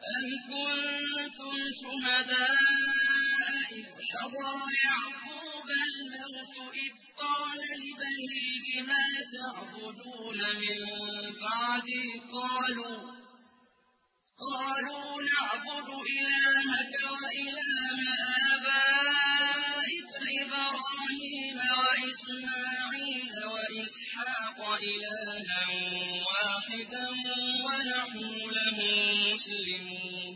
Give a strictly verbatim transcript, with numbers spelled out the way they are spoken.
أَمْ كُنتُمْ شُهَدَاءَ إِذْ حَضَرَ يَعْقُوبَ الْمَوْتُ إِذْ قَالَ لِبَنِيهِ مَا تَعْبُدُونَ مِن بَعْدِي قَالُوا نَعْبُدُ إِلَٰهَكَ وَإِلَٰهَ آبَائِكَ إِبْرَاهِيمَ وَإِسْمَاعِيلَ وَإِسْحَاقَ إِلَٰهًا وَاحِدًا وَنَحْنُ لَهُ مُسْلِمُونَ